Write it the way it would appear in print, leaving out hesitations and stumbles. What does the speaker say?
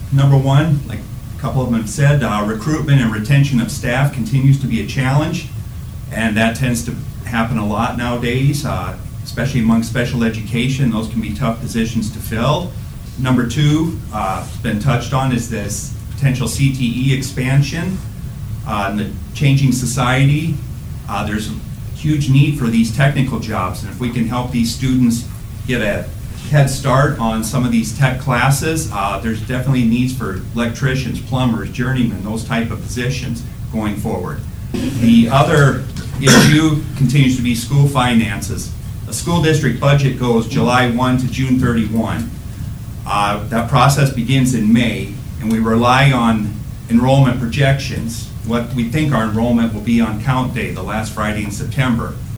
Number one, like a couple of them have said, recruitment and retention of staff continues to be a challenge, and that tends to happen a lot nowadays, especially among special education. Those can be tough positions to fill. Number two, it's been touched on, is this potential CTE expansion. In the changing society, there's a huge need for these technical jobs, and if we can help these students get a head start on some of these tech classes, there's definitely needs for electricians, plumbers, journeymen, those type of positions going forward. The other issue continues to be school finances. The school district budget goes July 1 to June 31. That process begins in May, and we rely on enrollment projections, what we think our enrollment will be on count day, the last Friday in September.